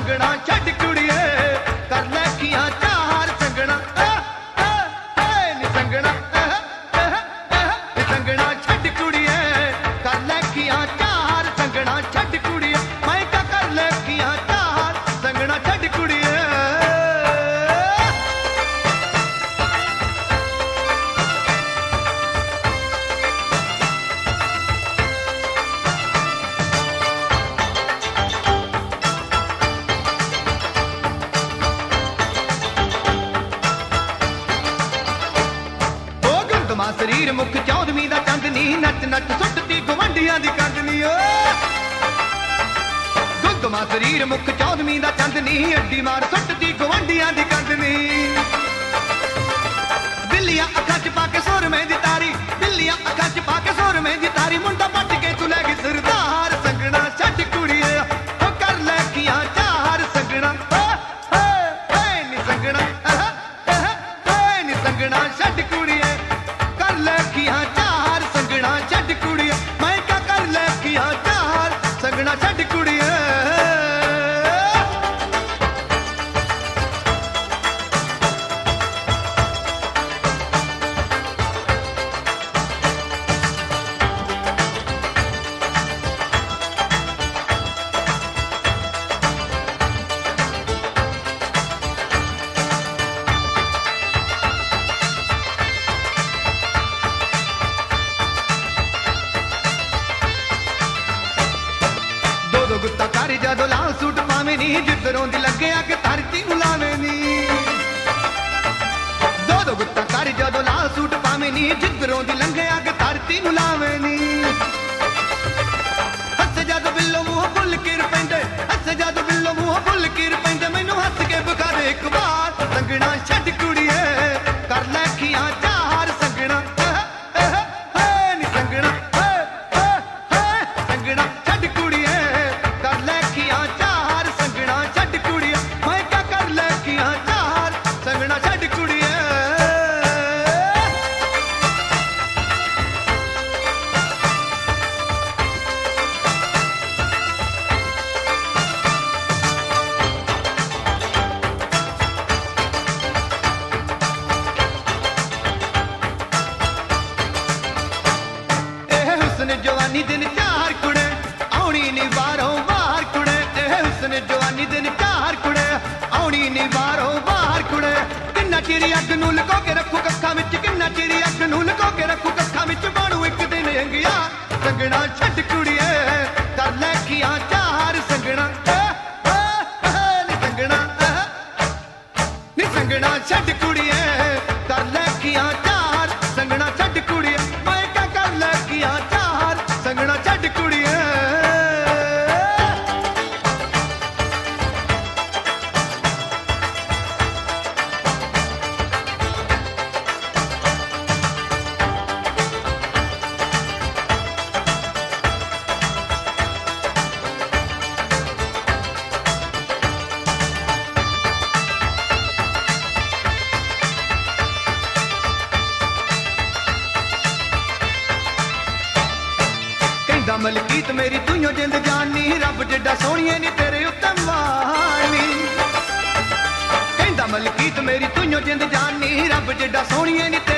संगना छड़ कुड़िए कर ले किया चार संगना नी संगना संगना छड़ कुड़िए कर ले किया चार संगना छड़ कुड़िए मैं क्या कर ले किया चार संगना छड़ कुड़िए शरीर मुख चौदवी दा चंदनी नच नच सुटती गवंडियां दी कंदनी गुदमा शरीर मुख चौदवी दा चंदनी अड्डी मार सुटती गवंडियां दी कंदनी बिल्लियां अखां च पाके सुर में दी तारी बिल्लियां अखां च पाके सुर में दी तारी मुंडा पट के तू ले गई सरदार संगना छड़ कुड़िए ओ कर ले किया चार संगना नी संगना नी संगना छड़ कुड़िए किया चार संगना छड़ कुड़िए मैं क्या कर ले किया चार संगना छड़ कुड़िए गुत्ता कारी जदों लाल सूट पावे नी जिधरों दी लगे आके धरती नूं लावे नी दो गुत्ता कारी जदों लाल सूट पावे नी जिधरों दी लगे आके धरती नूं लावे नी हस जद बिल्लो मुंह फुल किर पैंदे हस जद बिल्लो मुंह फुल किर पैंदे मैनू हस के बखा दे एक बार संगना छड़ कुड़िए कर ले किया चार संगना नी संगना संगना छड़ कुड़िए कर ले किया चार संगना छड़ कुड़िए मैं क्या कर ले किया चार संगना छड़ कुड़िए जवानी दिन चार कुड़े आउनी नी बारों बाहर कुड़े हुस्न जवानी दिन चार कुड़े आउनी नी बारों बाहर कुड़े किन्ना चिरी अग नूं लुको के रखू कक्खां विच किन्ना चिरी अग नूं लुको के रखू कक्खां विच बाणू एक दिन अंगिया संगना छड़ कुड़िए कर ले किया चार संगना नी संगना नी संगना छड़ कुड़िए कर ले किया चार संगना छड़ कुड़िए मैं क्या कर ले किया चार संगना छड़ कुड़िए मलकीत मेरी तुइयों जिंद जानी रब जिड्डा सोहणिए नी तेरे उत्ते मानी कहंदा मलकीत मेरी तुइयों जिंद जानी रब जिड्डा सोहणिए नी